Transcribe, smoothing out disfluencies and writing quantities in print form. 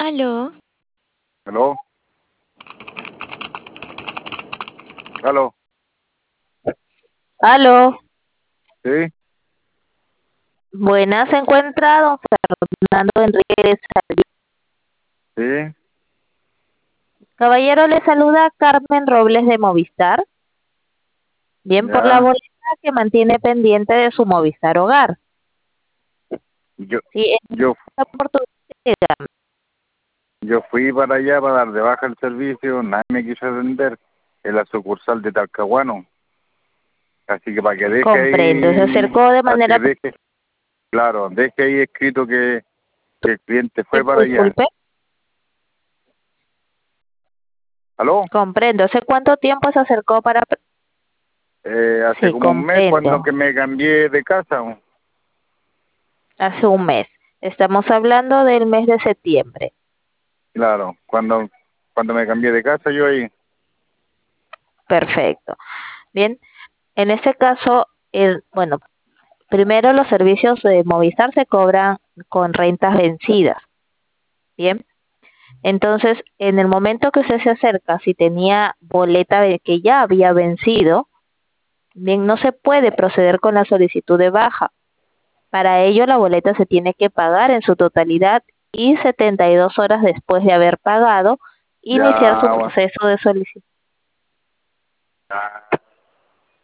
Aló, ¿Aló? ¿Aló? aló, ¿Sí? buenas, se encuentra don Fernando Enríquez. ¿Sí? Caballero, le saluda Carmen Robles de Movistar. Bien, por la Ya. boleta que mantiene pendiente de su Movistar Hogar. Yo, Sí, en yo, esta oportunidad. yo fui para allá para dar de baja el servicio, nadie me quiso atender en la sucursal de Talcahuano. Así que para que deje Comprendo, se ahí, acercó de así que manera, deje, claro, deje ahí escrito que el cliente fue para allá. disculpe, ¿Aló? comprendo. ¿Hace cuánto tiempo se acercó para...? Hace Sí, como un mes cuando comprendo. que me cambié de casa. Hace un mes. Estamos hablando del mes de septiembre. Claro, cuando me cambié de casa yo ahí. Perfecto. Bien, en este caso, bueno, primero los servicios de Movistar se cobran con rentas vencidas. Bien, entonces en el momento que usted se acerca, si tenía boleta que ya había vencido, bien, no se puede proceder con la solicitud de baja. Para ello la boleta se tiene que pagar en su totalidad y 72 horas después de haber pagado, iniciar su Ya, bueno. proceso de solicitud.